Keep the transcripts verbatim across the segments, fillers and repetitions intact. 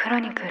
クロニクル。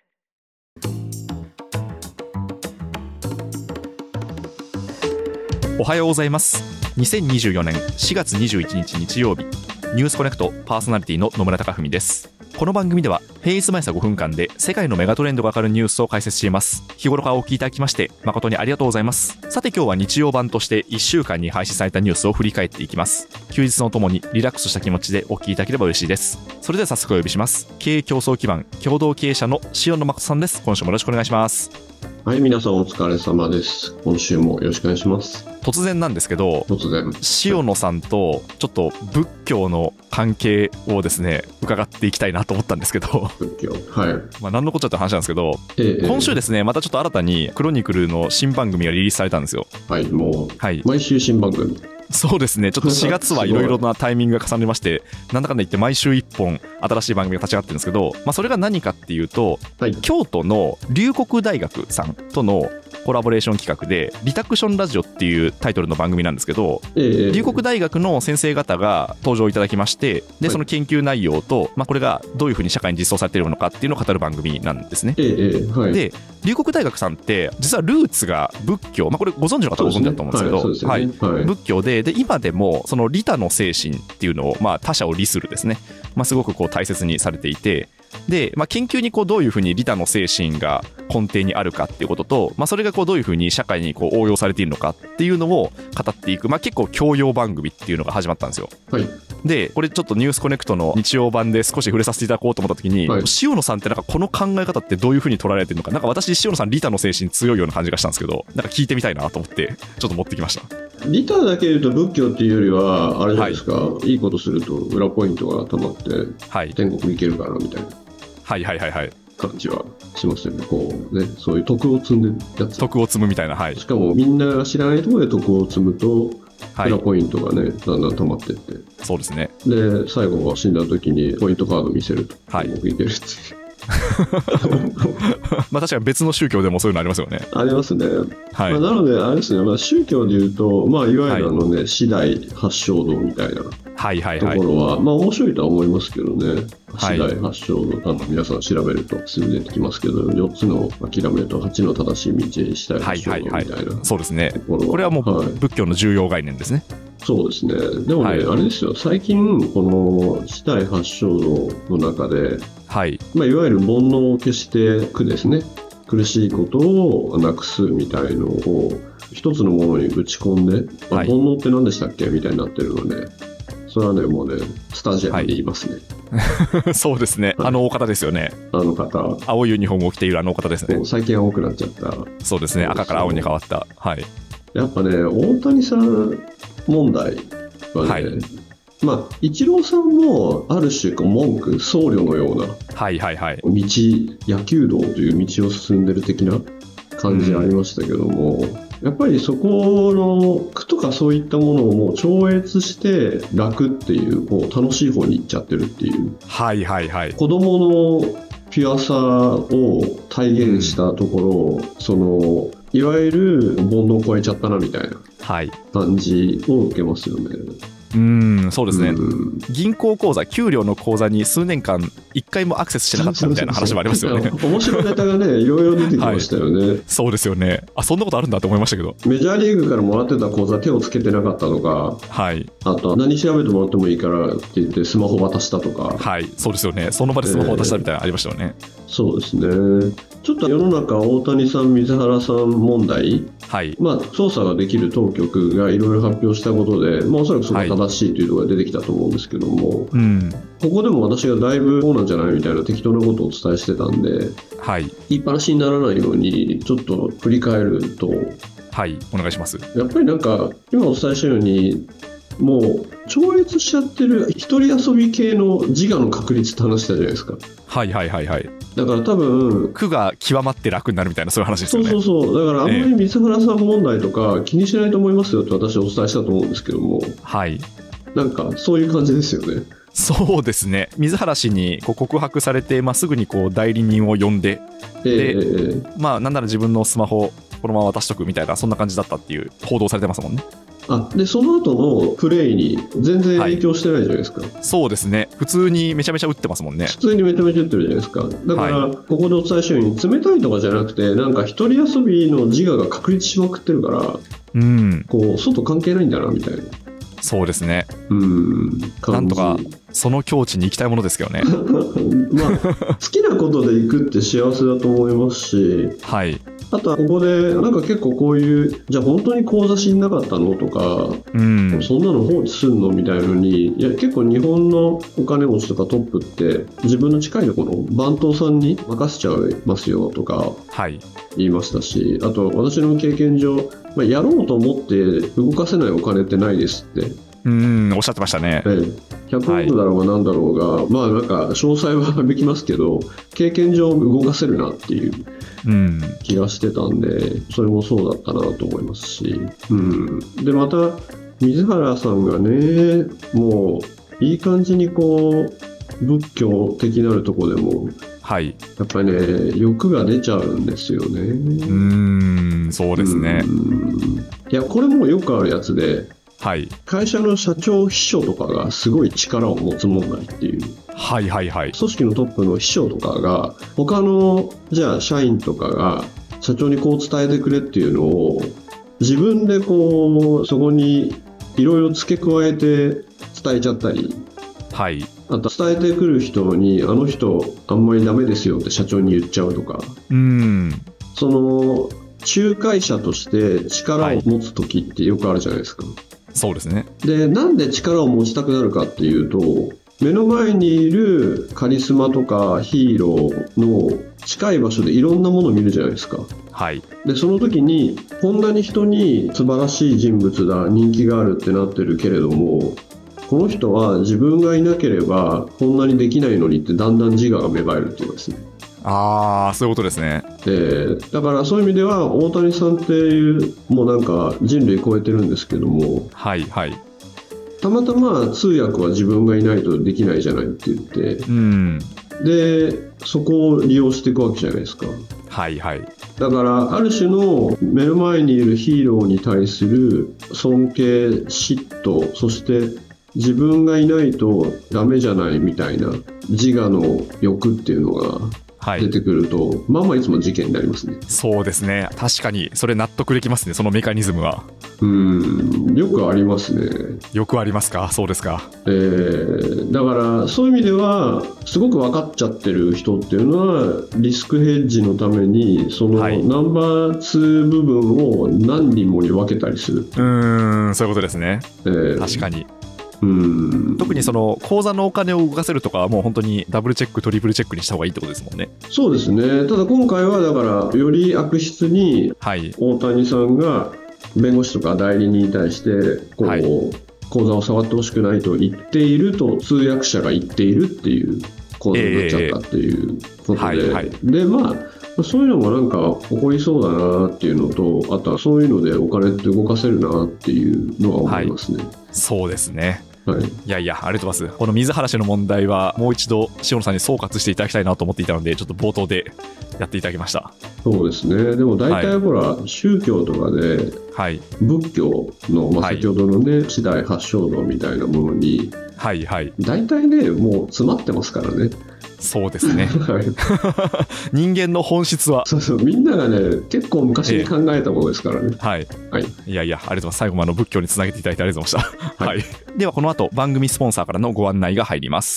おはようございます。にせんにじゅうよねんしがつにじゅういちにち日曜日、ニュースコネクトパーソナリティの野村貴文です。この番組では平日毎朝ごふんかんで世界のメガトレンドがわかるニュースを解説しています。日頃からお聞きいただきまして誠にありがとうございます。さて今日は日曜版としていっしゅうかんに配信されたニュースを振り返っていきます。休日のともにリラックスした気持ちでお聞きいただければ嬉しいです。それでは早速お呼びします。経営競争基盤共同経営者の塩野誠さんです。今週もよろしくお願いします。 はい、皆さんお疲れ様です。今週もよろしくお願いします。 突然なんですけど、 突然塩野さんとちょっと仏教の関係をですね伺っていきたいなと思ったんですけど、 仏教、はい、 まあ何のこっちゃって話なんですけど、 ええ、 今週ですねまたちょっと新たにクロニクルの新番組がリリースされたんですよ。 はい、もう、 はい、 毎週新番組。 そうですね、ちょっとしがつはいろいろなタイミングが重なりましてなんだかんだ言って毎週いっぽん新しい番組が立ち上がってるんですけど、まあ、それが何かっていうと、はい、京都の龍谷大学さんとのコラボレーション企画でリタクションラジオっていうタイトルの番組なんですけど、ええ、龍谷大学の先生方が登場いただきまして、でその研究内容と、まあ、これがどういうふうに社会に実装されているのかっていうのを語る番組なんですね。ええはい、で龍谷大学さんって実はルーツが仏教、まあ、これご存知の方はご存知だと思うんですけど、はいはい、仏教で、で今でもその利他の精神っていうのを、まあ、他者を利するですね、まあ、すごくこう大切にされていて、で、まあ、研究にこうどういうふうに利他の精神が根底にあるかっていうことと、まあ、それがこうどういうふうに社会にこう応用されているのかっていうのを語っていく、まあ、結構教養番組っていうのが始まったんですよ。はい、でこれちょっとニュースコネクトの日曜版で少し触れさせていただこうと思った時に、はい、塩野さんってなんかこの考え方ってどういうふうに捉えられてるのか、なんか私塩野さん利他の精神強いような感じがしたんですけど、なんか聞いてみたいなと思ってちょっと持ってきました。 利他だけ言うと仏教っていうよりはあれじゃないですか、はい、いいことすると裏ポイントがたまって、はい、天国行けるかなみたいな、はいはいはいはい感じはしますよね。こうね、そういう徳を積んでるやつ、 徳を積むみたいな、はい、 しかもみんなが知らないところで徳を積むと、はい、裏ポイントがねだんだん溜まっていって、 そうですね。 で最後は死んだ時にポイントカード見せると、はい、天国行けるってまあ確かに別の宗教でもそういうのありますよね。 ありますね。はい、まあ、なのであれですね、まあ、宗教でいうと、まあ、いわゆるあのね、はい、四大八正道みたいなところは、はいはいはい、まあ面白いとは思いますけどね。四大八正道、あの皆さん調べるとすぐ出てきますけど、よっつの諦めとはちの正しい道へ四大八正道みたいな、はいはいはい、そうですね。 これはもう仏教の重要概念ですね。 そうですね。でもね、はい、あれですよ、最近この四大八正道の中で、はいまあ、いわゆる煩悩を消して苦ですね、苦しいことをなくすみたいのを一つのものにぶち込んで、まあ、煩悩って何でしたっけみたいになってるので、それはねもうねスタジアムで言いますね。 はい、そうですね、はい、あのお方ですよね。 あの方、 青いユニフォームを着ているあのお方ですね。 最近青くなっちゃった。 そうですね、赤から青に変わった。はい、 やっぱね大谷さん問題はね、はい、まあ、イチローさんもある種こう文句僧侶のような、はいはいはい、道野球道という道を進んでる的な感じありましたけども、うん、やっぱりそこの苦とかそういったものをもう超越して楽っていうこう楽しい方に行っちゃってるっていう、はいはいはい、子供のピュアさを体現したところ、うん、そのいわゆる煩悩を超えちゃったなみたいな感じを受けますよね。 うーんそうですね、うん、銀行口座給料の口座に数年間いっかいもアクセスしてなかったみたいな話もありますよね。 面白いネタがねいろいろ出てきましたよね。はい、 そうですよね。あ、そんなことあるんだと思いましたけど、 メジャーリーグからもらってた口座手をつけてなかったとか、はい、あと何調べてもらってもいいからって言ってスマホ渡したとか、はい、 そうですよね。その場でスマホ渡したみたいなのありましたよね。 えー、そうですね。ちょっと世の中大谷さん水原さん問題、はい、まあ捜査ができる当局がいろいろ発表したことで、まあ、おそらくそこが正しいというところが出てきたと思うんですけども、はいうん、ここでも私がだいぶこうなんじゃないみたいな適当なことをお伝えしてたんで、はい、言いっぱなしにならないようにちょっと振り返ると、 はいお願いします。 やっぱりなんか今お伝えしたようにもう超越しちゃってる一人遊び系の自我の確率って話したじゃないですか。 はいはいはいはい。 だから多分苦が極まって楽になるみたいなそういう話ですよね。 そうそうそう。だからあんまり水原さん問題とか気にしないと思いますよって私はお伝えしたと思うんですけども、はい、なんかそういう感じですよね。 そうですね。水原氏にこう告白されて、まあ、すぐにこう代理人を呼んで、えー、で、えー、まあなんなら自分のスマホこのまま渡しとくみたいなそんな感じだったっていう報道されてますもんね。 あでその後のプレーに全然影響してないじゃないですか、はい、 そうですね。普通にめちゃめちゃ打ってますもんね。 普通にめちゃめちゃ打ってるじゃないですか。だから、はい、ここでお伝えしたように冷たいとかじゃなくてなんか一人遊びの自我が確立しまくってるから、うん、こう外関係ないんだなみたいな。 そうですね。 うんなんとかその境地に行きたいものですけどね。 まあ好きなことで行くって幸せだと思いますし、 はい。 あとはここでなんか結構こういうじゃあ本当に口座知んなかったのとか、うん、そんなの放置すんのみたいなのに、いや結構日本のお金持ちとかトップって自分の近いところ番頭さんに任せちゃいますよとか言いましたし、はい、あと私の経験上、まあ、やろうと思って動かせないお金ってないですってうんおっしゃってましたね。 ひゃくえんだろうが何だろうが、はい、まあなんか詳細は省きますけど経験上動かせるなっていう気がしてたんで、うん、それもそうだったなと思いますし、うん、でまた水原さんがねもういい感じにこう仏教的なるところでも、はい、やっぱりね欲が出ちゃうんですよね。うーんそうですね。 うんいやこれもよくあるやつで、はい、会社の社長秘書とかがすごい力を持つ問題っていう。 はいはいはい。 組織のトップの秘書とかが他のじゃあ社員とかが社長にこう伝えてくれっていうのを自分でこうそこにいろいろ付け加えて伝えちゃったり、はい、あと伝えてくる人にあの人あんまりダメですよって社長に言っちゃうとか、うんその仲介者として力を持つ時ってよくあるじゃないですか、はい、 そうですね。 でなんで力を持ちたくなるかっていうと目の前にいるカリスマとかヒーローの近い場所でいろんなものを見るじゃないですか、はい、でその時にこんなに人に素晴らしい人物だ人気があるってなってるけれどもこの人は自分がいなければこんなにできないのにってだんだん自我が芽生えるっていうかですね。 ああそういうことですね。 でだからそういう意味では大谷さんっていうもうなんか人類超えてるんですけども、はいはいたまたま通訳は自分がいないとできないじゃないって言って、うん、でそこを利用していくわけじゃないですか。はいはい。だからある種の目の前にいるヒーローに対する尊敬嫉妬そして自分がいないとダメじゃないみたいな自我の欲っていうのが出てくると、はい、まあまあいつも事件になりますね。 そうですね。確かにそれ納得できますね。そのメカニズムはうんよくありますね。 よくありますか。そうですか、 えー、だからそういう意味ではすごく分かっちゃってる人っていうのはリスクヘッジのためにそのナンバーツー部分を何人もに分けたりする、 はい、うーんそういうことですね、えー、確かにうん特にその口座のお金を動かせるとかはもう本当にダブルチェックトリプルチェックにした方がいいってことですもんね。 そうですね。ただ今回はだからより悪質に大谷さんが弁護士とか代理人に対してこう、はい、口座を触ってほしくないと言っていると通訳者が言っているっていう構造になっちゃったっていうことで、えーはいはい、でまあそういうのもなんか起こりそうだなっていうのとあとはそういうのでお金って動かせるなっていうのは思いますね、はい、 そうですね。はい、いやいやありがとうございます。この水原氏の問題はもう一度塩野さんに総括していただきたいなと思っていたのでちょっと冒頭でやっていただきました。 そうですね。でも大体ほら、はい、宗教とかで、はい、仏教の、まあ、先ほどのね四大八正道みたいなものに、はいはい、大体ねもう詰まってますからね。 そうですね、はい、人間の本質はそうそうみんながね結構昔に考えたものですからね、えーはいはい、いやいやありがとうございます。最後もあの仏教につなげていただいてありがとうございました、はいはい、ではこの後番組スポンサーからのご案内が入ります。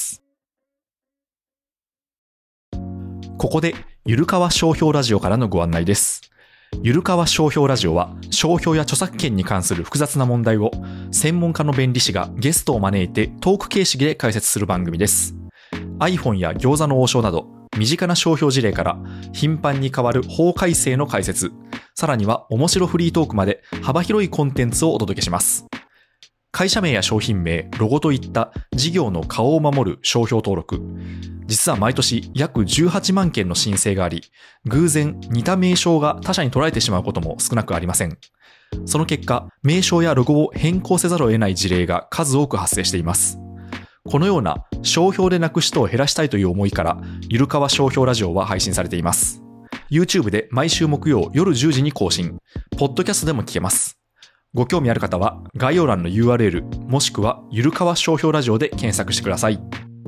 ここでゆるかわ商標ラジオからのご案内です。ゆるかわ商標ラジオは商標や著作権に関する複雑な問題を専門家の弁理士がゲストを招いてトーク形式で解説する番組です。iPhone や餃子の王将など身近な商標事例から頻繁に変わる法改正の解説、さらには面白フリートークまで幅広いコンテンツをお届けします。会社名や商品名、ロゴといった事業の顔を守る商標登録。実は毎年約じゅうはちまんけんの申請があり、偶然似た名称が他社に取られてしまうことも少なくありません。その結果、名称やロゴを変更せざるを得ない事例が数多く発生しています。このような商標でなくし人を減らしたいという思いから、ゆるかわ商標ラジオは配信されています。YouTube で毎週木曜夜じゅうじに更新。ポッドキャストでも聞けます。 ご興味ある方は概要欄の ユーアールエル もしくはゆるかわ商標ラジオで検索してください。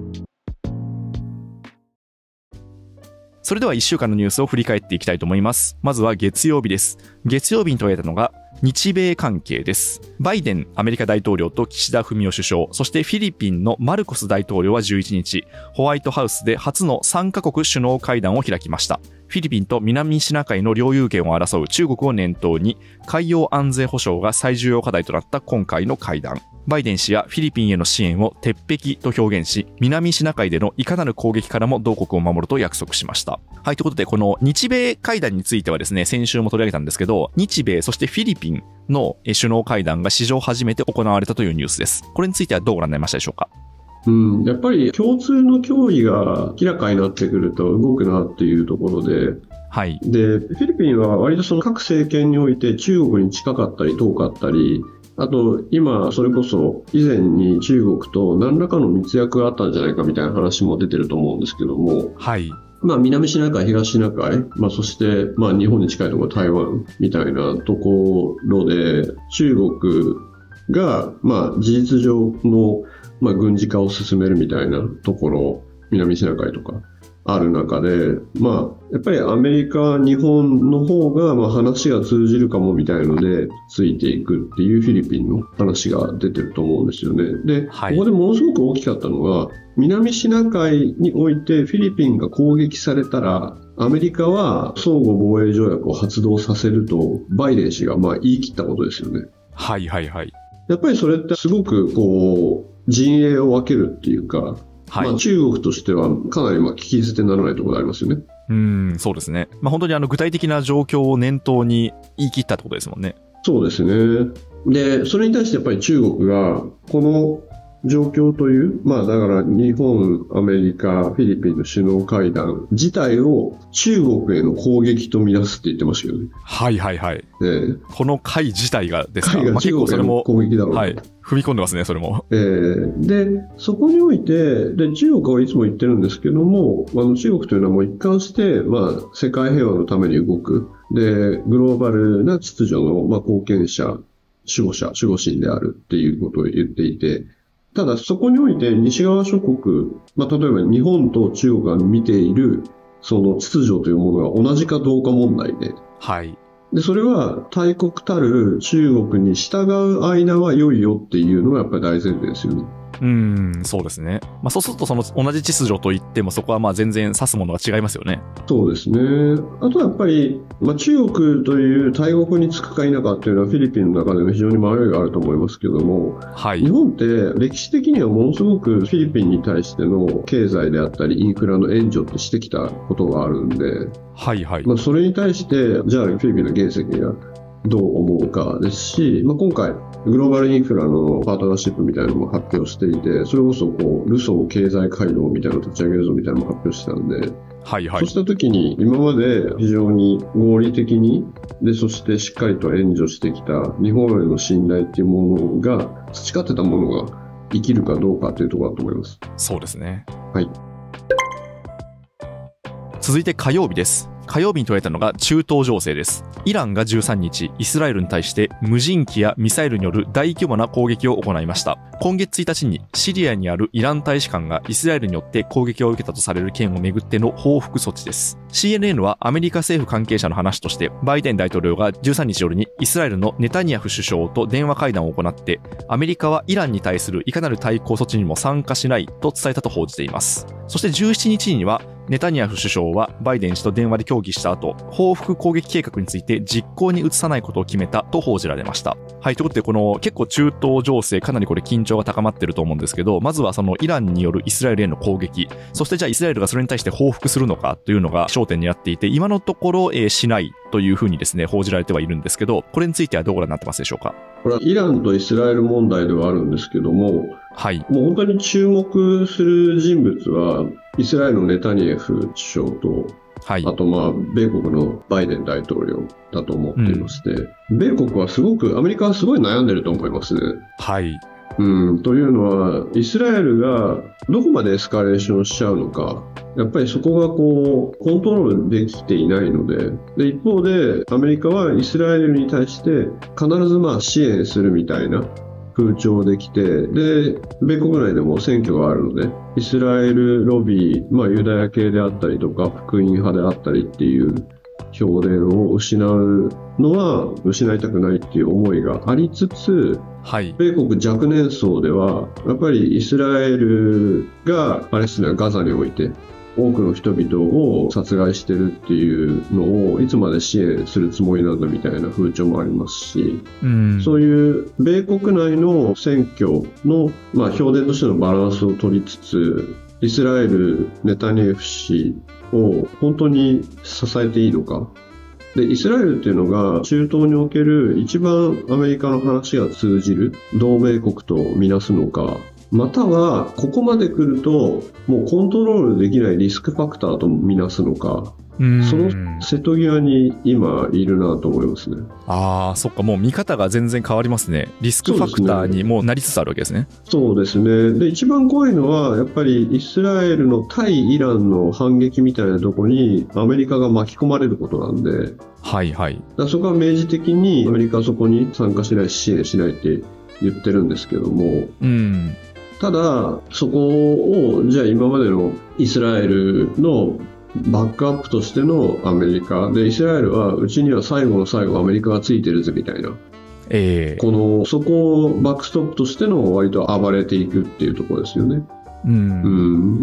それではいっしゅうかんのニュースを振り返っていきたいと思います。まずは月曜日です。月曜日に取り上げたのが日米関係です。バイデンアメリカ大統領と岸田文雄首相、そしてフィリピンのマルコス大統領はじゅういちにち、ホワイトハウスで初のさんかこく首脳会談を開きました。フィリピンと南シナ海の領有権を争う中国を念頭に、海洋安全保障が最重要課題となった今回の会談。バイデン氏やフィリピンへの支援を鉄壁と表現し、南シナ海でのいかなる攻撃からも同国を守ると約束しました。はい、ということで、この日米会談についてはですね、先週も取り上げたんですけど、日米そしてフィリピンの首脳会談が史上初めて行われたというニュースです。これについてはどうご覧になりましたでしょうか？ うん、やっぱり共通の脅威が明らかになってくると動くなっていうところで、はい、でフィリピンは割とその各政権において中国に近かったり遠かったり、あと今それこそ以前に中国と何らかの密約があったんじゃないかみたいな話も出てると思うんですけども、はい、まあ、南シナ海、東シナ海、まあ、そしてまあ日本に近いところ台湾みたいなところで中国がまあ事実上のまあ軍事化を進めるみたいなところ、南シナ海とかある中で、まあ、やっぱりアメリカ、日本の方がまあ話が通じるかもみたいのでついていくっていうフィリピンの話が出てると思うんですよね。で、はい、ここでものすごく大きかったのが、南シナ海においてフィリピンが攻撃されたらアメリカは相互防衛条約を発動させるとバイデン氏がまあ言い切ったことですよね。 はいはいはい。 やっぱりそれってすごくこう陣営を分けるっていうか、はい、まあ、中国としてはかなりまあ聞き捨てならないところがありますよね。 うーん、そうですね。まあ、本当にあの具体的な状況を念頭に言い切ったってことですもんね。 そうですね。で、それに対してやっぱり中国がこの状況という、まあだから日本、アメリカ、フィリピンの首脳会談自体を中国への攻撃とみなすって言ってましたよね。 はいはいはい。 ね、 この会自体がですか、 会が中国への攻撃だろう、 まあ、結構それも、はい、踏み込んでますね、それも。 えー、で、そこにおいて、で、中国はいつも言ってるんですけども、あの中国というのはもう一貫して、まあ世界平和のために動く、で、グローバルな秩序の、まあ、貢献者、守護者、守護神であるっていうことを言っていて、ただそこにおいて西側諸国、まあ、例えば日本と中国が見ているその秩序というものが同じかどうか問題で、 はい、 でそれは大国たる中国に従う間は良いよっていうのがやっぱり大前提ですよね。 うーん、そうですね。まあ、そうするとその同じ秩序といってもそこはまあ全然指すものが違いますよね。 そうですね。あとはやっぱり、まあ、中国という大国につくか否かっていうのはフィリピンの中でも非常に迷いがあると思いますけども、はい、日本って歴史的にはものすごくフィリピンに対しての経済であったりインフラの援助ってしてきたことがあるんで、はいはい、まあ、それに対してじゃあフィリピンの原石がどう思うかですし、まあ、今回グローバルインフラのパートナーシップみたいなのも発表していて、それこそこうルソー経済回廊みたいなのを立ち上げるぞみたいなのも発表してたんで、はいはい、そうした時に今まで非常に合理的にで、そしてしっかりと援助してきた日本への信頼っていうものが培ってたものが生きるかどうかというところだと思います。 そうですね。 はい。 続いて火曜日です。火曜日に取られたのが中東情勢です。イランがじゅうさんにち、イスラエルに対して無人機やミサイルによる大規模な攻撃を行いました。今月ついたちにシリアにあるイラン大使館がイスラエルによって攻撃を受けたとされる件をめぐっての報復措置です。シーエヌエヌ はアメリカ政府関係者の話として、バイデン大統領がじゅうさんにち夜にイスラエルのネタニヤフ首相と電話会談を行って、アメリカはイランに対するいかなる対抗措置にも参加しないと伝えたと報じています。そしてじゅうしちにちにはネタニヤフ首相はバイデン氏と電話で協議した後、報復攻撃計画について実行に移さないことを決めたと報じられました。はい、ということでこの結構中東情勢かなりこれ緊張が高まっていると思うんですけど、まずはそのイランによるイスラエルへの攻撃、そしてじゃあイスラエルがそれに対して報復するのかというのが焦点になっていて、今のところ、えー、しないというふうにですね報じられてはいるんですけど、これについてはどうご覧になってますでしょうか。 これはイランとイスラエル問題ではあるんですけども、はい、もう本当に注目する人物はイスラエルのネタニヤフ首相と、はい、あとまあ米国のバイデン大統領だと思っていまして、うん、米国はすごくアメリカはすごい悩んでると思いますね。 はい、 うん、というのはイスラエルがどこまでエスカレーションしちゃうのか、やっぱりそこがこうコントロールできていないので、で一方でアメリカはイスラエルに対して必ずまあ支援するみたいな風潮できて、で米国内でも選挙があるのでイスラエルロビー、まあ、ユダヤ系であったりとか福音派であったりっていう票田を失うのは失いたくないっていう思いがありつつ、はい、米国若年層ではやっぱりイスラエルがパレスチナガザにおいて多くの人々を殺害してるっていうのをいつまで支援するつもりなんだみたいな風潮もありますし、うん、そういう米国内の選挙の、まあ、票田としてのバランスを取りつつ、イスラエルネタニヤフ氏を本当に支えていいのか。でイスラエルっていうのが中東における一番アメリカの話が通じる同盟国とみなすのか、またはここまで来るともうコントロールできないリスクファクターとみなすのか、その瀬戸際に今いるなと思いますね。 ああ、そっか、もう見方が全然変わりますね。リスクファクターにもうなりつつあるわけですね。 そうですね。で一番怖いのはやっぱりイスラエルの対イランの反撃みたいなところにアメリカが巻き込まれることなんで、はいはい、だからそこは明示的にアメリカはそこに参加しないし支援しないって言ってるんですけども、うん、ただそこをじゃあ今までのイスラエルのバックアップとしてのアメリカで、イスラエルはうちには最後の最後アメリカがついてるぜみたいな、えー、このそこをバックストップとしての割と暴れていくっていうところですよね。うん、うん、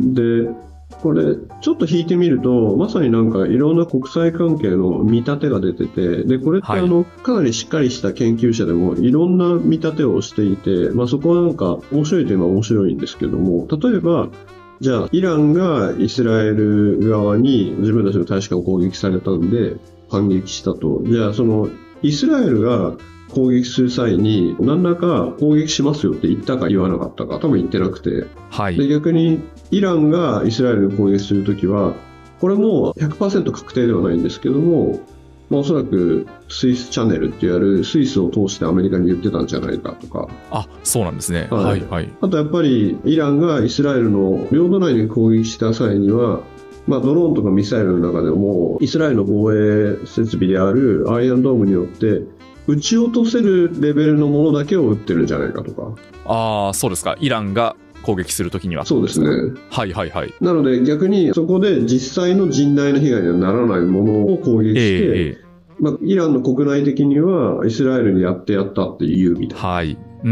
でこれちょっと引いてみるとまさになんかいろんな国際関係の見立てが出てて、でこれってあの、はい、かなりしっかりした研究者でもいろんな見立てをしていて、まあ、そこはなんか面白いというのは面白いんですけども、例えばじゃあイランがイスラエル側に自分たちの大使館を攻撃されたんで反撃したと、じゃあそのイスラエルが攻撃する際に何らか攻撃しますよって言ったか言わなかったか多分言ってなくて、はい、で逆にイランがイスラエルに攻撃するときはこれも ひゃくパーセント 確定ではないんですけども、まあ、おそらくスイスチャンネルっていわれるスイスを通してアメリカに言ってたんじゃないかとか。 あ、そうなんですね。 はいはいはい、あとやっぱりイランがイスラエルの領土内に攻撃した際には、まあ、ドローンとかミサイルの中でもイスラエルの防衛設備であるアイアンドームによって撃ち落とせるレベルのものだけを撃ってるんじゃないかとか。 ああ、そうですか。イランが攻撃するときには。 そうですね。 はいはいはい。 なので逆にそこで実際の甚大な被害にはならないものを攻撃して、えーまあ、イランの国内的にはイスラエルにやってやったって言うみたいな。はい。うん。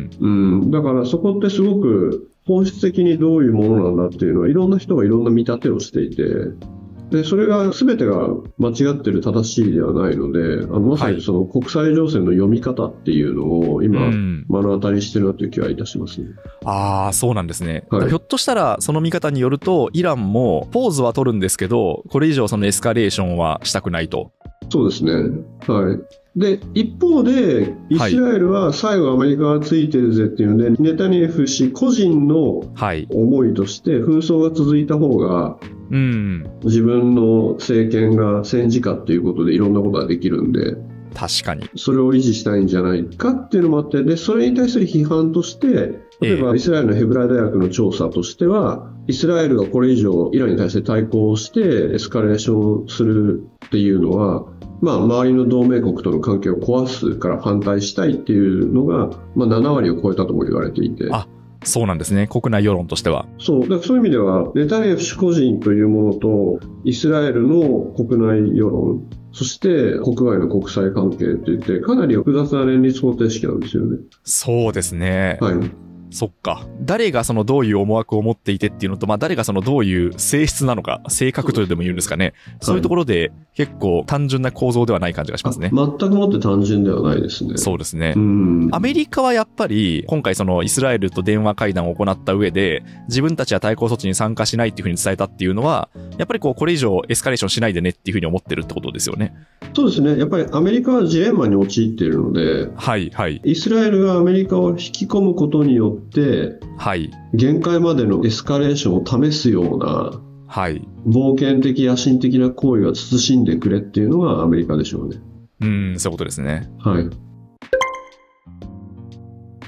うん。だからそこってすごく本質的にどういうものなんだっていうのはいろんな人がいろんな見立てをしていて、でそれが全てが間違ってる正しいではないので、あのまさにその国際情勢の読み方っていうのを今目の当たりにしてるなという気はいたしますね。 ああ、そうなんですね、はい、ひょっとしたらその見方によるとイランもポーズは取るんですけどこれ以上そのエスカレーションはしたくないと。 そうですね。はい。で一方でイスラエルは最後アメリカがついてるぜっていうので、はい、ネタニヤフ氏個人の思いとして紛争が続いた方が、うん、自分の政権が戦時下っていうことでいろんなことができるんで、 確かにそれを維持したいんじゃないかっていうのもあって、でそれに対する批判として例えばイスラエルのヘブライ大学の調査としては、イスラエルがこれ以上イランに対して対抗してエスカレーションするっていうのは、まあ、周りの同盟国との関係を壊すから反対したいっていうのが、まあ、ななわりを超えたとも言われていて。 あ、そうなんですね。国内世論としては。 そう、だからそういう意味ではネタニヤフ氏個人というものとイスラエルの国内世論、そして国外の国際関係といってかなり複雑な連立方程式なんですよね。 そうですね。 はい。 そっか。誰がそのどういう思惑を持っていてっていうのと、まあ誰がそのどういう性質なのか、性格とでも言うんですかね。そういうところで結構単純な構造ではない感じがしますね。 全くもって単純ではないですね。 そうですね。うん。アメリカはやっぱり今回そのイスラエルと電話会談を行った上で、自分たちは対抗措置に参加しないっていうふうに伝えたっていうのは、やっぱりこうこれ以上エスカレーションしないでねっていうふうに思ってるってことですよね。 そうですね。やっぱりアメリカはジレンマに陥っているので、 はいはい。 イスラエルがアメリカを引き込むことによって、はい、限界までのエスカレーションを試すような、はい、冒険的野心的な行為は慎んでくれっていうのがアメリカでしょうね。 うん、そういうことですね。 はい。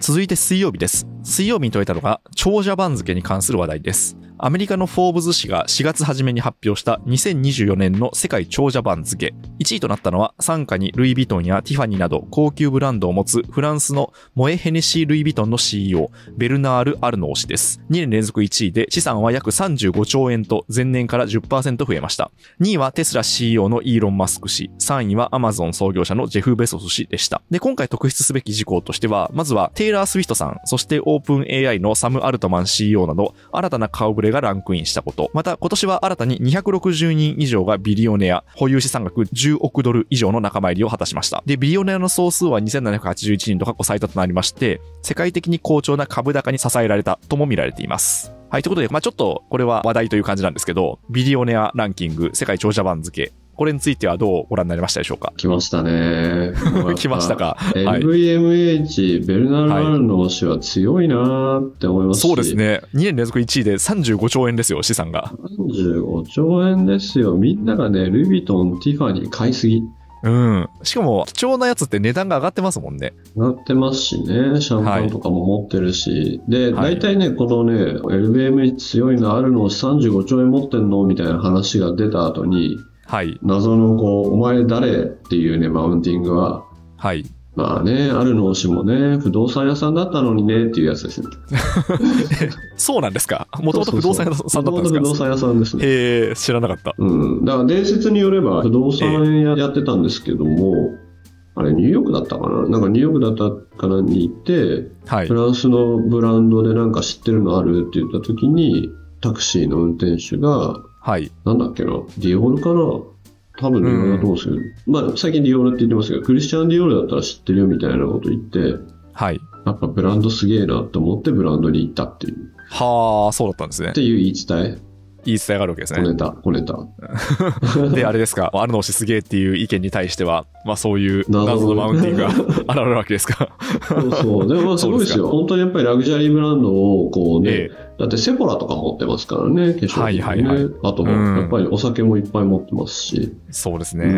続いて水曜日です。水曜日に取れたのが長者番付に関する話題です。アメリカのフォーブズ誌がしがつ初めに発表したにせんにじゅうよねんの世界長者番付。いちいとなったのは傘下にルイ・ヴィトンやティファニーなど高級ブランドを持つフランスのモエ・ヘネシー・ルイ・ヴィトンの シーイーオー、ベルナール・アルノー氏です。にねん連続いちいで資産は約さんじゅうごちょうえんと前年から じゅっパーセント 増えました。にいはテスラ シーイーオー のイーロン・マスク氏、さんいはアマゾン創業者のジェフ・ベソス氏でした。で、今回特筆すべき事項としては、まずはテイラー・スウィフトさん、そしてオープン エーアイ のサム・アルトマン シーイーオー など新たな顔ぶれがランクインしたこと。また今年は新たににひゃくろくじゅうにん以上がビリオネア、保有資産額じゅうおくドル以上の仲間入りを果たしました。で、ビリオネアの総数はにせんななひゃくはちじゅういちにんと過去最多となりまして、世界的に好調な株高に支えられたとも見られています。はい、ということで、まあちょっとこれは話題という感じなんですけど、ビリオネアランキング世界長者番付、これについてはどうご覧になりましたでしょうか？ 来ましたね。 来ましたか。 エルブイエムエイチ、はい、ベルナール・アルノー氏は強いなーって思いますし、 そうですね。にねん連続いちいでさんじゅうごちょうえんですよ、資産が。 さんじゅうごちょうえんですよ。みんながね、ルイ・ヴィトン、ティファニー買いすぎ。 うん。しかも、貴重なやつって値段が上がってますもんね。 上がってますしね。シャンパンとかも持ってるし。はい、で、大体ね、このね、エルブイエムエイチ 強いのあるのさんじゅうごちょうえん持ってんのみたいな話が出た後に、はい。謎のこう、お前誰っていうね、マウンティングは、はい。まあね、あるの氏もね、不動産屋さんだったのにねっていうやつですね。 そうなんですか？もともと不動産屋さんだったんですか？ もともと不動産屋さんですね。 へえ、知らなかった。 うん。だから伝説によれば不動産屋やってたんですけども、あれニューヨークだったかな？なんかニューヨークだったかなに行って、はい、フランスのブランドでなんか知ってるのあるって言った時に、タクシーの運転手が、はい。なんだっけな、ディオールかな、多分ディオールだと思うんですけど、うん、まあ最近ディオールって言ってますけど、クリスチャン・ディオールだったら知ってるよみたいなこと言って、はい。やっぱブランドすげえなと思ってブランドに行ったっていう。 はあ、そうだったんですね。 っていう言い伝え。 言い伝えがあるわけですね。 小ネタ、小ネタ。 で、あれですか、アルノー氏すげえっていう意見に対しては、まあそういう謎のマウンティングが現れるわけですか。 そうそう。でもすごいですよ。本当にやっぱりラグジュアリーブランドをこうね、ええ、だってセフォラとか持ってますからね、化粧品ね。はいはいはい。あとも、やっぱりお酒もいっぱい持ってますし。 そうですね。 うん、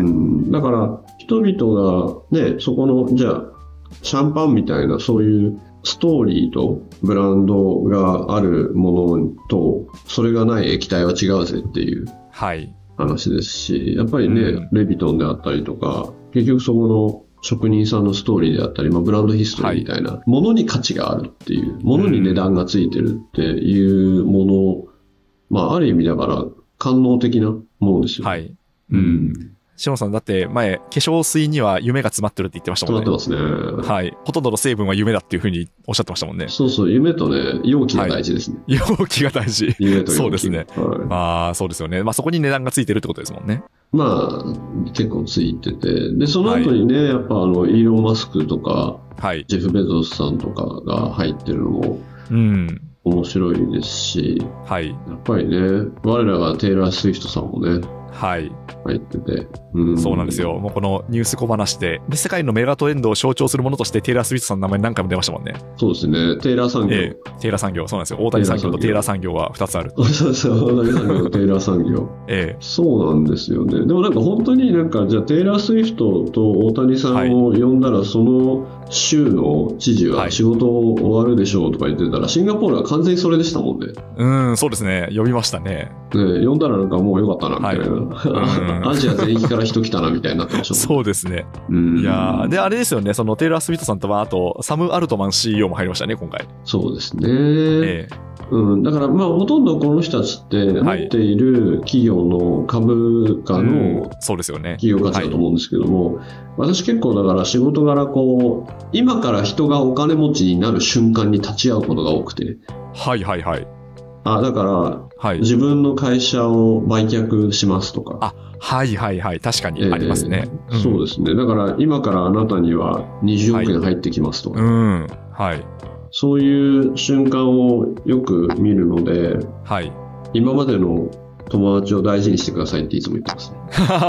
だから、人々がね、そこの、じゃあ、シャンパンみたいなそういうストーリーとブランドがあるものと、それがない液体は違うぜっていう話ですし、やっぱりね、うん、レヴィトンであったりとか、結局そこの職人さんのストーリーであったり、まあ、ブランドヒストリーみたいな、はい、ものに価値があるっていう、ものに値段がついてるっていうもの、うん、まあ、ある意味だから官能的なものですよね。はい。うん。 シノさんだって前、化粧水には夢が詰まってるって言ってましたもんね。 詰まってますね。 はい。ほとんどの成分は夢だっていうふうにおっしゃってましたもんね。 そうそう、夢とね、容器が大事ですね。 はい、容器が大事。 夢と容器。 そうですね。 はい、 まあ、そうですよね。まあそこに値段がついてるってことですもんね。 まあ、結構ついてて。で、その後にね、はい、やっぱあの、イーロン・マスクとか、はい、ジェフ・ベゾスさんとかが入ってるのも、うん。面白いですし、はい。やっぱりね、我らがテイラー・スウィフトさんもね、はい。入ってて、 うん。そうなんですよ。もうこのニュース小話で、で、世界のメガトレンドを象徴するものとしてテイラー・スウィフトさんの名前何回も出ましたもんね。 そうですね。テイラー産業。ええ、テイラー産業。そうなんですよ。大谷産業とテイラー産業はふたつある。 そうそう、大谷産業とテイラー産業。ええ。そうなんですよね。でもなんか本当になんか、じゃあテイラー・スウィフトと大谷さんを呼んだら、その州の知事は仕事終わるでしょうとか言ってたら、シンガポールは完全にそれでしたもんね。 うん、そうですね。呼びましたね。 ね、呼んだらなんかもうよかったな、みたいな。はい、アジア全域から人来たなみたいになってましたもんね。 そうですね。うん、いやで、あれですよね、そのテイラー・スウィフトさんとは、あと、サム・アルトマン シーイーオー も入りましたね、今回。 そうですね。ええ、うん、だから、まあ、ほとんどこの人たちって持っている企業の株価の企業価値だと思うんですけども、はい、私結構だから仕事柄こう、今から人がお金持ちになる瞬間に立ち会うことが多くて。 はいはいはい。 あ、だから、はい、自分の会社を売却しますとか。 あ、はいはいはい。確かにありますね。 えーうん、そうですね。だから今からあなたにはにじゅうおくえん入ってきますとか。はい、うん。はい。そういう瞬間をよく見るので、はい。今までの友達を大事にしてくださいっていつも言ってますね。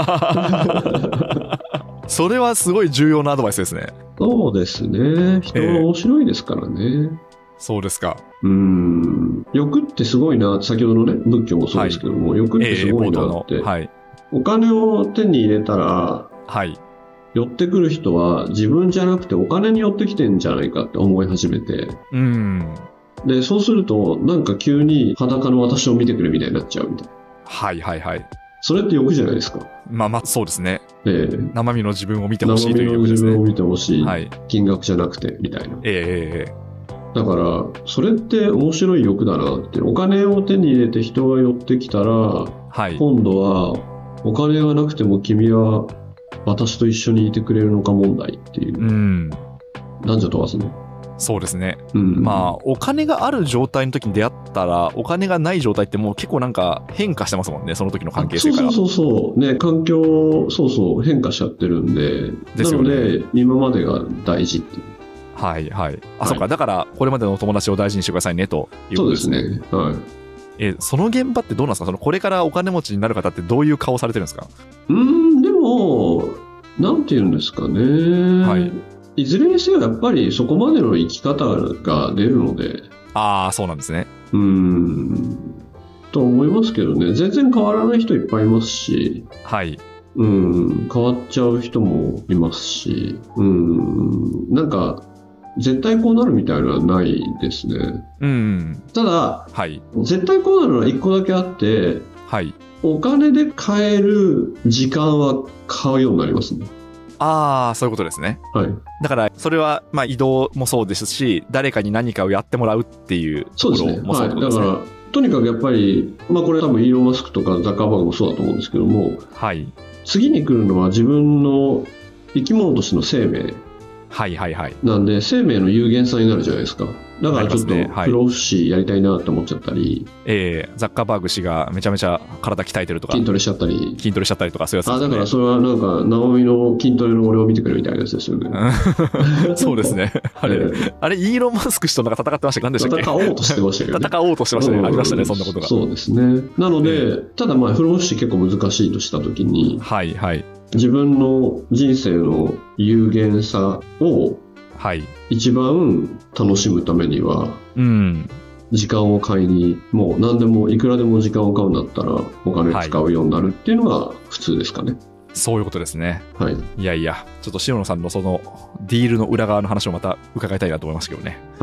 それはすごい重要なアドバイスですね。 そうですね。人は面白いですからね。えー、 そうですか。 うーん。欲ってすごいな。先ほどのね、仏教もそうですけども、はい、欲ってすごいなって。えー、はい。お金を手に入れたら、はい。 寄ってくる人は自分じゃなくてお金に寄ってきてんじゃないかって思い始めて、 うん、 でそうするとなんか急に裸の私を見てくれみたいになっちゃうみたいな。 はいはいはい。 それって欲じゃないですか。 まあまあそうですね。 えー、 生身の自分を見てほしいという欲ですね。 生身の自分を見てほしい、はい、金額じゃなくてみたいな。 ええー、 だからそれって面白い欲だなって。お金を手に入れて人が寄ってきたら、はい、今度はお金がなくても君は私と一緒にいてくれるのか問題っていう、うん、男女問わずね。 そうですね、うん、まあお金がある状態の時に出会ったらお金がない状態ってもう結構なんか変化してますもんね、その時の関係性から。 そうそうそうそうね、環境そうそう変化しちゃってるんで、ですよね、なので今までが大事っていう。 はいはい。あ、はい、そうか。だからこれまでのお友達を大事にしてくださいねということですね。 そうですね。はい。 え、その現場ってどうなんですか？そのこれからお金持ちになる方ってどういう顔されてるんですか？ うーん、でもなんていうんですかね。はい。いずれにせよやっぱりそこまでの生き方が出るので。 ああ、そうなんですね。 うーん。と思いますけどね。全然変わらない人いっぱいいますし。 はい。 うん。変わっちゃう人もいますし。うん。なんか。絶対こうなるみたいなのはないですね。うん、ただ、はい、絶対こうなるのはいっこだけあって、はい、お金で買える時間は買うようになりますね。 ああ、そういうことですね。はい、だからそれはまあ移動もそうですし、誰かに何かをやってもらうっていうところもそうですね。 だからとにかくやっぱり、まあ、これ多分イーロン・マスクとかザッカーバーグもそうだと思うんですけども、はい、次に来るのは自分の生き物としての生命。 はいはいはい。 なんで生命の有限さになるじゃないですか。だからちょっと不老不死やりたいなって思っちゃったり、 はい、えー、ザッカーバーグ氏がめちゃめちゃ体鍛えてるとか筋トレしちゃったり筋トレしちゃったりとかそういうやつですね。 あ、だからそれはなんか生身の筋トレの俺を見てくれみたいなやつですよね。 そうですね。あれ、えー、あれイーロン・マスク氏となんか戦ってましたっけ？何でしたっけ？ 戦おうとしてましたけどね。 戦おうとしてましたね、うん、ありましたね、そんなことが。 そうですね。なので、えー、ただまあ不老不死結構難しいとしたときに、はいはい、自分の人生の有限さをはい、一番楽しむためには、うん、時間を買いにもう何でもいくらでも時間を買うんだったらお金使うようになるっていうのが普通ですかね。はい、 そういうことですね。はい、いやいやちょっと塩野さんのそのディールの裏側の話をまた伺いたいなと思いますけどね。はい、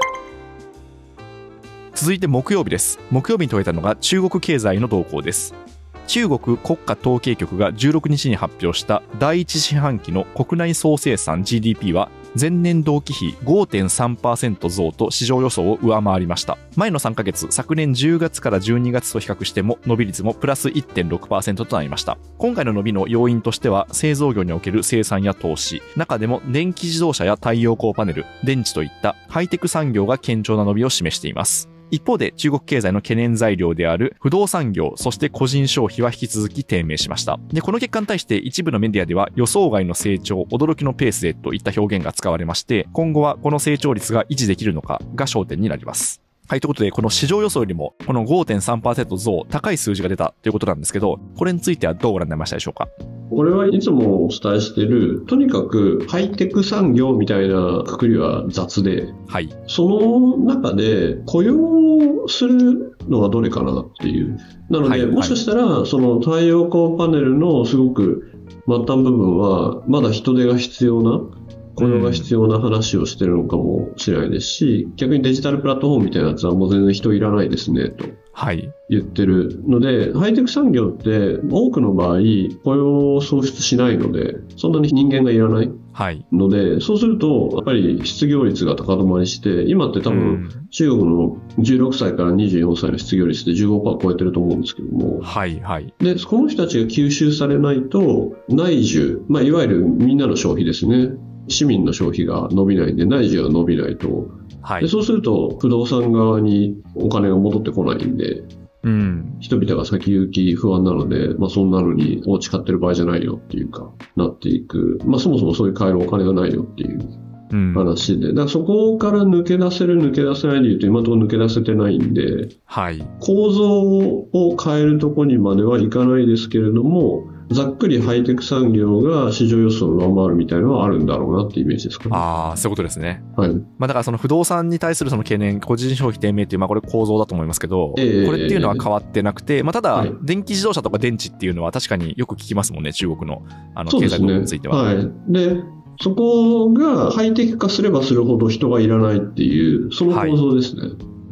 続いて木曜日です。木曜日に問えたのが中国経済の動向です。中国国家統計局がじゅうろくにちに発表した第一四半期の国内総生産 ジーディーピー は前年同期比 ごてんさんパーセント 増と市場予想を上回りました。前のさんかげつ、昨年じゅうがつからじゅうにがつと比較しても伸び率もプラス いってんろくパーセント となりました。今回の伸びの要因としては製造業における生産や投資、中でも電気自動車や太陽光パネル、電池といったハイテク産業が堅調な伸びを示しています。一方で中国経済の懸念材料である不動産業、そして個人消費は引き続き低迷しました。で、この結果に対して一部のメディアでは予想外の成長、驚きのペースでといった表現が使われまして、今後はこの成長率が維持できるのかが焦点になります。はい、ということで、この市場予想よりも、この ごてんさんパーセント 増、高い数字が出たということなんですけど、これについてはどうご覧になりましたでしょうか？ これはいつもお伝えしている、とにかくハイテク産業みたいなくくりは雑で、はい、その中で雇用するのはどれかなっていう。なので、はいはい、もしかしたら、その太陽光パネルのすごく末端部分は、まだ人手が必要な、雇用が必要な話をしてるのかもしれないですし、逆にデジタルプラットフォームみたいなやつはもう全然人いらないですねと言ってるので、はい、ハイテク産業って多くの場合雇用を創出しないのでそんなに人間がいらないので、はい、そうするとやっぱり失業率が高止まりして、今って多分中国のじゅうろくさいからにじゅうよんさいの失業率って じゅうごパーセント 超えてると思うんですけども、はいはい、でこの人たちが吸収されないと内需、まあ、いわゆるみんなの消費ですね、市民の消費が伸びないんで内需が伸びないと、はい、でそうすると不動産側にお金が戻ってこないんで、うん、人々が先行き不安なので、まあ、そんなのにお家買ってる場合じゃないよっていうかなっていく、まあ、そもそもそういう買えるお金がないよっていう話で、うん、だからそこから抜け出せる抜け出せないでいうと今のところ抜け出せてないんで、はい、構造を変えるところにまではいかないですけれども、 ざっくりハイテク産業が市場予想を上回るみたいなのはあるんだろうなっていうイメージですかね。 ああ、そういうことですね。 はい。 まあだからその不動産に対するその懸念、個人消費低迷っていう、まあこれ構造だと思いますけど、えー、これっていうのは変わってなくて、まあただ、電気自動車とか電池っていうのは確かによく聞きますもんね、中国のあの経済については。 そうですね。はい。で、そこがハイテク化すればするほど人がいらないっていう、その構造ですね。はい、 うん。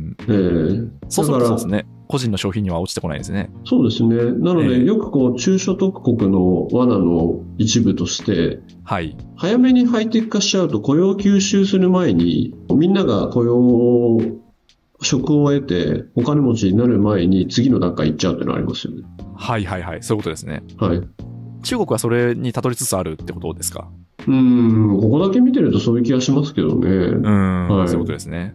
えー、 そうするとそうですね。個人の消費には落ちてこないですね。 そうですね。なので、えー、よくこう中所得国の罠の一部として、 はい、 早めにハイテク化しちゃうと雇用吸収する前にみんなが雇用職を得てお金持ちになる前に次の段階行っちゃうっていうのはありますよね。 はいはいはい、そういうことですね。 はい。 中国はそれにたどりつつあるってことですか？ うーん、ここだけ見てるとそういう気がしますけどね。うーん、はい、そういうことですね。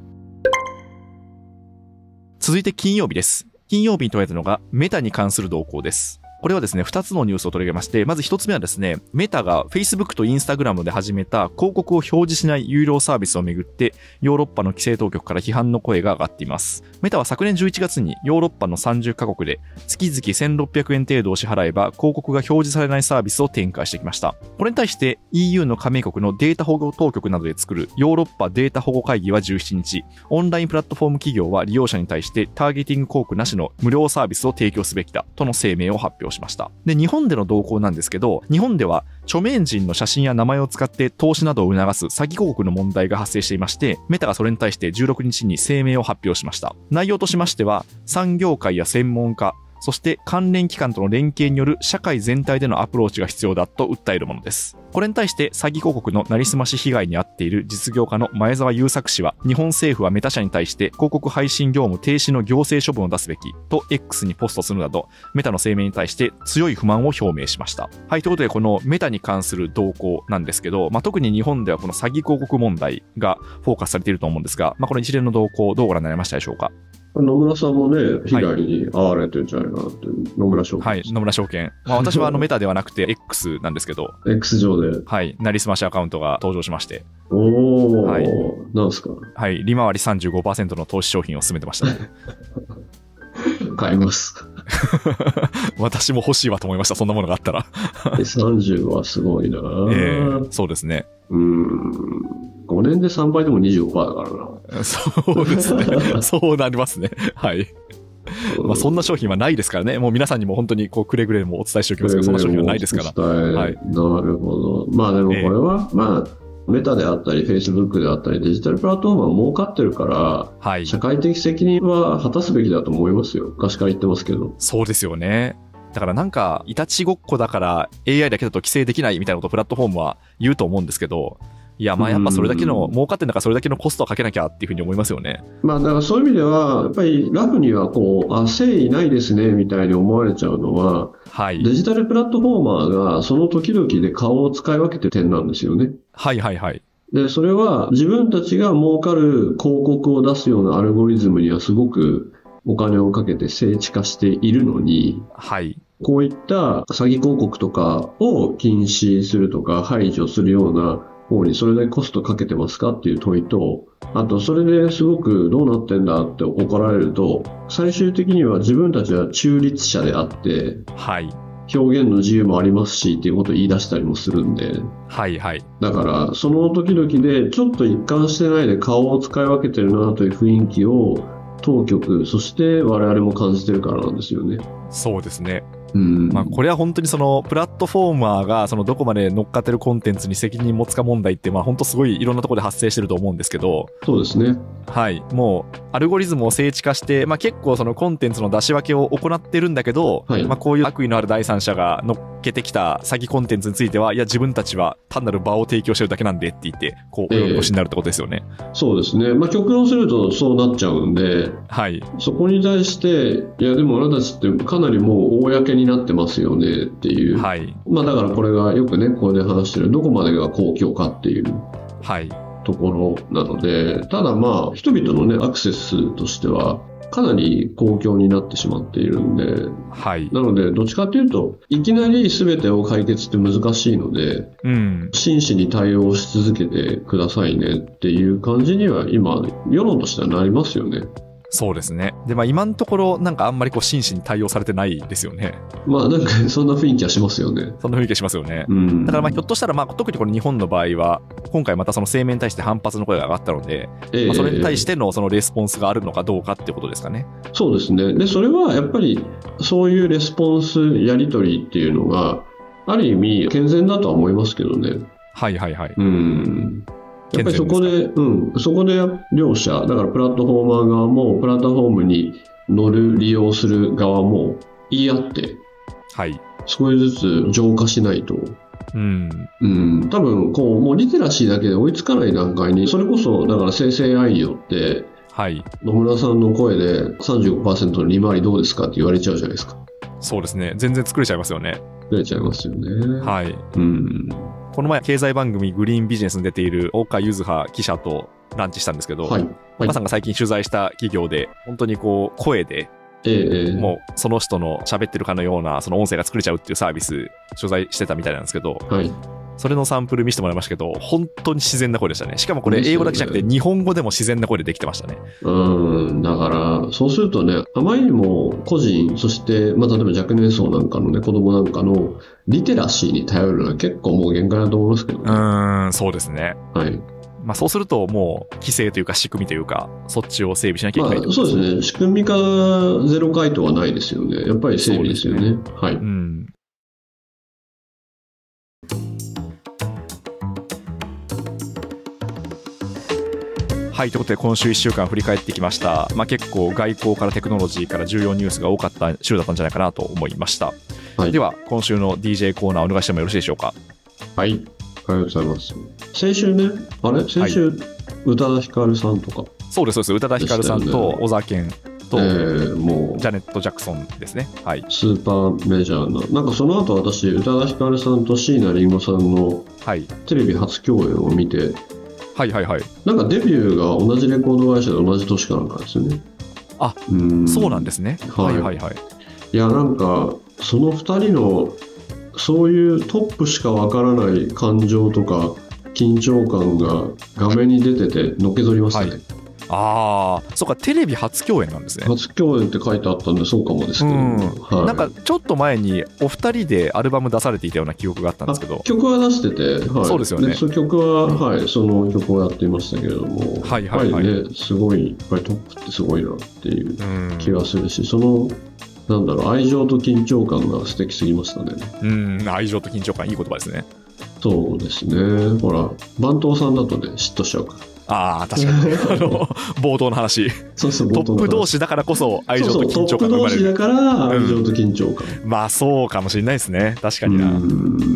続いて金曜日です。金曜日に取られたのがメタに関する動向です。これはですね、ふたつのニュースを取り上げまして、まずひとつめはですね、メタが Facebook と Instagram で始めた広告を表示しない有料サービスをめぐって、ヨーロッパの規制当局から批判の声が上がっています。メタは昨年じゅういちがつにヨーロッパのさんじゅっかこくで月々せんろっぴゃくえん程度を支払えば広告が表示されないサービスを展開してきました。これに対して イーユー の加盟国のデータ保護当局などで作るヨーロッパデータ保護会議はじゅうしちにち、オンラインプラットフォーム企業は利用者に対してターゲティング広告なしの無料サービスを提供すべきだとの声明を発表しました。で、日本での動向なんですけど、日本では著名人の写真や名前を使って投資などを促す詐欺広告の問題が発生していまして、メタがそれに対してじゅうろくにちに声明を発表しました。内容としましては、産業界や専門家、そして関連機関との連携による社会全体でのアプローチが必要だと訴えるものです。これに対して詐欺広告のなりすまし被害に遭っている実業家の前澤友作氏は、日本政府はメタ社に対して広告配信業務停止の行政処分を出すべきと X にポストするなど、メタの声明に対して強い不満を表明しました。はい、ということでこのメタに関する動向なんですけど、まあ、特に日本ではこの詐欺広告問題がフォーカスされていると思うんですが、まあ、この一連の動向どうご覧になりましたでしょうか？ 野村さんもね、被害に遭われてるんじゃないかなって、はい、野村証券。 はい、野村証券。まあ、私はあのメタではなくて X なんですけど、 X 上で。 はい、なりすましアカウントが登場しまして。 おー、 はい、 なんすか？ はい、利回り さんじゅうごパーセント の投資商品を進めてましたね。 買います。 私も欲しいわと思いました、そんなものがあったら。 さんじゅうはすごいな、えー、そうですね。 うーん。ごねんでさんばいでも にじゅうごパーセント だからな。 そうですね。そうなりますね。はい。まあそんな商品はないですからね。もう皆さんにも本当にこうくれぐれもお伝えしておきますけど、そんな商品はないですから。 はい。なるほど。まあでもこれは、えー、まあ、メタであったり、フェイスブックであったり、デジタルプラットフォームは儲かってるから、はい、社会的責任は果たすべきだと思いますよ。昔から言ってますけど。 そうですよね。だからなんか、いたちごっこだから エーアイ だけだと規制できないみたいなことをプラットフォームは言うと思うんですけど、いや、まあやっぱそれだけの、儲かってんだからそれだけのコストをかけなきゃっていうふうに思いますよね。 まあだからそういう意味では、やっぱりラフにはこう、あ、誠意ないですね、みたいに思われちゃうのは、はい、デジタルプラットフォーマーがその時々で顔を使い分けてる点なんですよね。 はいはいはい。 で、それは自分たちが儲かる広告を出すようなアルゴリズムにはすごくお金をかけて精緻化しているのに、 はい。 こういった詐欺広告とかを禁止するとか排除するような方にそれだけコストかけてますかっていう問いと、あとそれですごくどうなってんだって怒られると、最終的には自分たちは中立者であって、 はい。 表現の自由もありますしっていうことを言い出したりもするんで、 はいはい。 だからその時々でちょっと一貫してないで顔を使い分けてるなという雰囲気を当局、そして我々も感じてるからなんですよね。 そうですね。 うんまあ、これは本当にそのプラットフォーマーがそのどこまで乗っかってるコンテンツに責任持つか問題ってまあ本当すごいいろんなところで発生してると思うんですけど、 そうですね。 はい、もうアルゴリズムを精緻化して、まあ、結構そのコンテンツの出し分けを行ってるんだけど、はい、まあ、こういう悪意のある第三者が乗っけてきた詐欺コンテンツについては、いや自分たちは単なる場を提供してるだけなんでって言ってこう及び腰になるってことですよね。 えー、そうですね。まあ、極論するとそうなっちゃうんで、 はい、 そこに対していやでもあなたたちってかなりもう公になってますよねっていう、はい、まあだからこれがよくねここで話してるどこまでが公共かっていうところなので、はい、ただまあ人々のねアクセスとしてはかなり公共になってしまっているんで、はい、なのでどっちかというといきなり全てを解決って難しいので、うん、真摯に対応し続けてくださいねっていう感じには今世論としてはなりますよね。 そうですね。で、まあ今のところなんかあんまりこう真摯に対応されてないですよね。 まあなんかそんな雰囲気はしますよね。 そんな雰囲気はしますよね。 うん、 だからまあひょっとしたらまあ特にこの日本の場合は今回またその声明に対して反発の声が上がったので、えーまあ、それに対してのそのレスポンスがあるのかどうかってことですかね。 そうですね。で、それはやっぱりそういうレスポンスやり取りっていうのがある意味健全だとは思いますけどね。 はいはいはい。 うん。やっぱりそこで、うん、そこで両者、だからプラットフォーマー側もプラットフォームに乗る利用する側も言い合って、 はい、 少しずつ浄化しないと、 うんうん、多分こうもうリテラシーだけで追いつかない段階に、それこそだから生成 エーアイ によって、はい、野村さんの声で さんじゅうごパーセント の利回りどうですかって言われちゃうじゃないですか。 そうですね。全然作れちゃいますよね。 作れちゃいますよね。 はい。 うん。 この前経済番組グリーンビジネスに出ている大川柚葉記者とランチしたんですけど、はいはい、岡さんが最近取材した企業で本当にこう声で、ええ、もうその人の喋ってるかのようなその音声が作れちゃうっていうサービス取材してたみたいなんですけど、はい、それのサンプル見せてもらいましたけど本当に自然な声でしたね。しかもこれ英語だけじゃなくて日本語でも自然な声でできてましたね。 うん、だからそうするとね、あまりにも個人、そして、まあ、例えば若年層なんかのね、子供なんかのリテラシーに頼るのは結構もう限界だと思いますけどね。 うーん、そうですね。 はい。 まあ、そうするともう規制というか仕組みというかそっちを整備しなきゃいけないということですね。まあ、そうですね。仕組み化ゼロ回答はないですよね。やっぱり整備ですよね。はい。うん。 はい、ということで今週いっしゅうかん振り返ってきました。まあ、結構外交からテクノロジーから重要ニュースが多かった週だったんじゃないかなと思いました。はい、では今週の ディージェー コーナーお願いしてもよろしいでしょうか。 はい、ありがとうございます。先週ね、あれ先週、はい、宇多田ヒカルさんとか、 そうですそうです。宇多田ヒカルさんと小沢健と、えー、もうジャネット・ジャクソンですね。はい。 スーパーメジャーな。なんかその後私宇多田ヒカルさんと椎名林檎さんのテレビ初共演を見て、 はいはいはい。 なんかデビューが同じレコード会社で同じ年かなんかですよね。 あ、うんそうなんですね。はいはいはい。 いやなんかそのふたりのそういうトップしかわからない感情とか緊張感が画面に出ててのけぞりましたね。はい、 ああ、そうか、テレビ初共演なんですね。 初共演って書いてあったんでそうかもですけど、うんはい、なんかちょっと前にお二人でアルバム出されていたような記憶があったんですけど。 曲は出してて、はい、 そうですよね。 でその曲は、はい、その曲をやっていましたけれども、はいはいはい、やっぱりね、すごい、やっぱりトップってすごいなっていう気がするし、そのなんだろう、愛情と緊張感が素敵すぎましたね。 うん、愛情と緊張感、いい言葉ですね。 そうですね。ほら、番頭さんだとね、嫉妬しちゃうから。 ああ、確かに。あの、冒頭の話。 そうそう、 トップ同士だからこそ愛情と緊張感が生まれる。 そうそう、トップ同士だから愛情と緊張感。 うん、まあ、そうかもしれないですね。確かにな。 うん、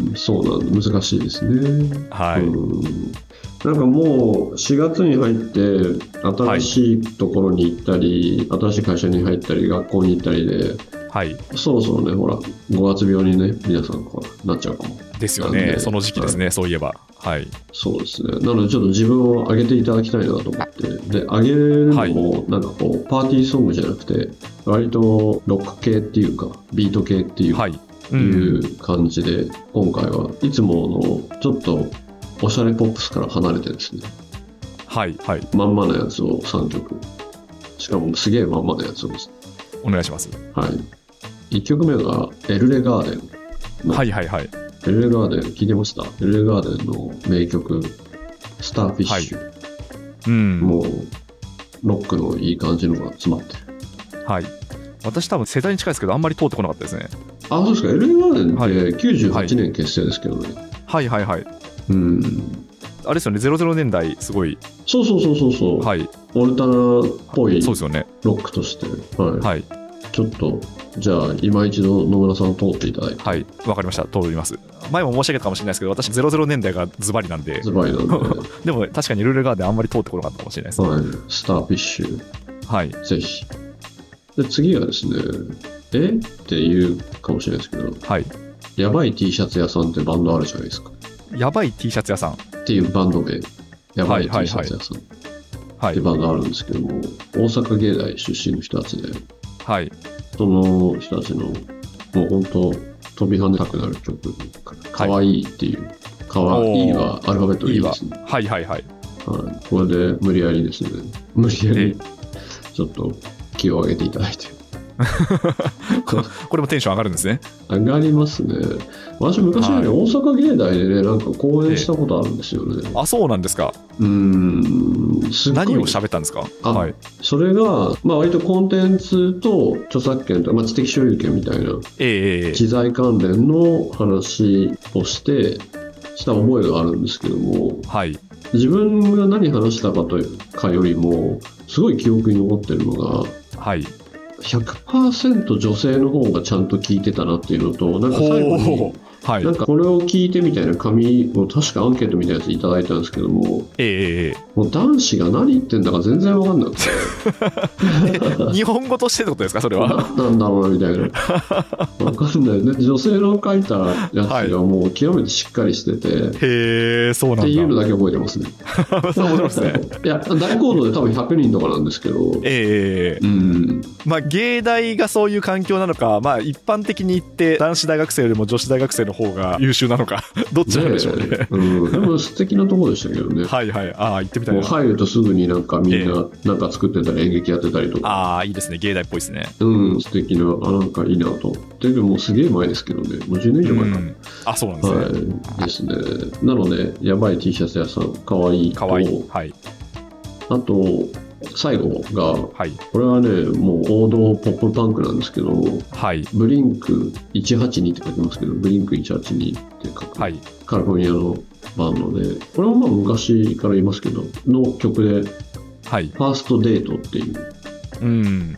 そうなんだ。難しいですね。 はい。 うんなんかもうしがつに入って新しいところに行ったり、はい、新しい会社に入ったり学校に行ったりで、はい、そろそろねほらごがつ病にね皆さんほらなっちゃうかもですよね。その時期ですね、はい、そういえば、はい、 そうですね。なのでちょっと自分を上げていただきたいなと思って、で上げるのもなんかこうパーティーソングじゃなくて割とロック系っていうかビート系っていう、はいうん、いう感じで今回はいつものちょっとおしゃれポップスから離れてですね、 はいはい、 まんまのやつをさんきょく、しかもすげえまんまのやつをです、ね、 お願いします。 はい、いっきょくめがエルレガーデン、 はいはいはい、 エルレガーデン聞いてました？エルレガーデンの名曲スターフィッシュ、はいうん、もうロックのいい感じのが詰まってる。 はい、私多分世代に近いですけどあんまり通ってこなかったですね。 あ、そうですか。エルレガーデンってきゅうじゅうはちねん結成ですけどね。 はいはいはい、 うん、 あれですよね、ゼロゼロねんだいすごいそうそうそうそうそう、はい、オルタナっぽいロックとして、はいはい、ちょっとじゃあ今一度野村さん通っていただいて。 はい、わかりました、通ります。前も申し上げたかもしれないですけど私ゼロゼロねんだいがズバリなんでズバリなんででも確かにルールガーデンあんまり通ってこなかったかもしれないですね。 はい、スターフィッシュ、 はい、 ぜひ。で次はですね、えっていうかもしれないですけど、はい、やばい T シャツ屋さんってバンドあるじゃないですか。 やばい T シャツ屋さんっていうバンド名、やばい T シャツ屋さんっていうバンドあるんですけども、はい、大阪芸大出身の人たちで、はい、その人たちのもう本当飛び跳ねたくなる曲、かわいいっていう、かわいいはアルファベットいいですね。 はいはいはい。 はい、これで無理やりですね、無理やりちょっと気を上げていただいてこれもテンション上がるんですね。 上がりますね。私昔はね、はい、大阪芸大でねなんか講演したことあるんですよね。 あ、そうなんですか。 うーん、すごい。 何を喋ったんですか。 あ、はい、それが、まあ、割とコンテンツと著作権と、まあ、知的所有権みたいな、えー、知財関連の話をしてした覚えがあるんですけども、はい、自分が何話したかというかよりもすごい記憶に残ってるのが、はい、ひゃくパーセント 女性の方がちゃんと聞いてたなっていうのと、なんか最後にはい、なんかこれを聞いてみたいな紙を確かアンケートみたいなやついただいたんですけども、ええ、もう男子が何言ってんだか全然分かんなくて日本語としてってことですかそれは。 何なんだろうなみたいな分かんないね。女性の書いたやつがもう極めてしっかりしてて、はい、 へえ、そうなんだっていうのだけ覚えてますね。 そう覚えてますね。 いや大講堂で多分ひゃくにんとかなんですけど、ええ、うん、まあ芸大がそういう環境なのか、まあ一般的に言って男子大学生よりも女子大学生の方が優秀なのかどっちなんでしょうね。 うん、でも素敵なところでしたけどね。 はいはい、ああ行ってみたいな。 もう入るとすぐになんかみんななんか作ってたり演劇やってたりとか、 ああいいですね、芸大っぽいですね。 うん、素敵な、あなんかいいなと。でもうすげえ前ですけどね、もうじゅうねん以上前か、うん、 あそうなんですね、 はい、ですね。なのでやばい T シャツ屋さんかわいいと、かわいい、はい、あと最後が、はい、これはねもう王道ポップパンクなんですけど、はい、ブリンクいちはちにって書いてますけど、ブリンクいちはちにって書く、はい、カリフォルニアのバンドで、これはまあ昔から言いますけどの曲で、はい、ファーストデートっていう、うん、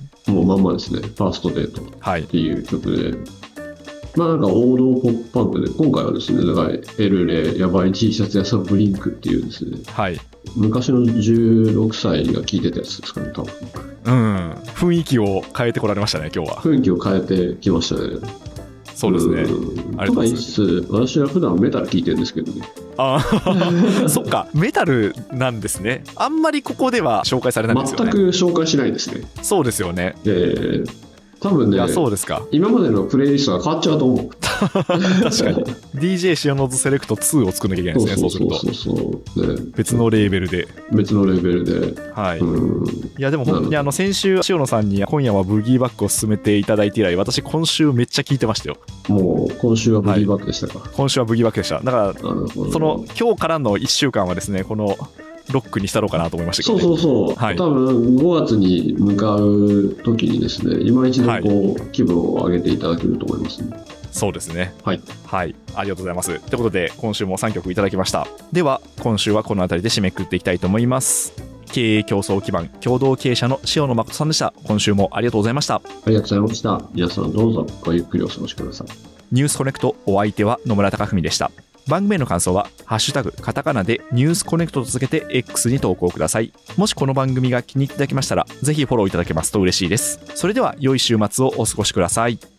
もうまんまですね、ファーストデートっていう曲で、はい、まあなんか王道ポップパンクで、今回はですね、だからエルレ、やばい T シャツ屋さんブリンクっていうですね、はい、昔のじゅうろくさいが聴いてたやつですかね、多分。 うん、雰囲気を変えてこられましたね、今日は。 雰囲気を変えてきましたね。 そうですね。 あれとかいつつ、私は普段メタル聴いてるんですけどね。ああ、そっか、メタルなんですね。あんまりここでは紹介されないんですよね。 全く紹介しないですね。 そうですよね。 えー多分ね、いやそうですか、今までのプレイリストが変わっちゃうと思う。確かにディージェー 塩のセレクトツーを作んなきゃいけないですね。そうそうそうそうそう、ね、別のレーベルで別のレーベルで、はい、うん、 いやでも本当にあの先週塩野さんに今夜はブギーバックを勧めていただいて以来、私今週めっちゃ聞いてましたよ。 もう今週はブギーバックでしたか。 はい、今週はブギーバックでした。だからその今日からのいっしゅうかんはですね、このロックにしたろうかなと思いましたけど、ね、 そうそうそう、はい、多分ごがつに向かう時にですね、今一度こう、はい、気分を上げていただけると思いますね。 そうですね、 はい、 はい、ありがとうございます。ということで今週もさんきょくいただきました。では今週はこの辺りで締めくくっていきたいと思います。経営競争基盤共同経営者の塩野誠さんでした。今週もありがとうございました。 ありがとうございました。皆さんどうぞごゆっくりお過ごしください。 ニュースコネクト、お相手は野村貴文でした。番組への感想はハッシュタグカタカナでニュースコネクトと続けて X に投稿ください。もしこの番組が気に入っていただけましたらぜひフォローいただけますと嬉しいです。それでは良い週末をお過ごしください。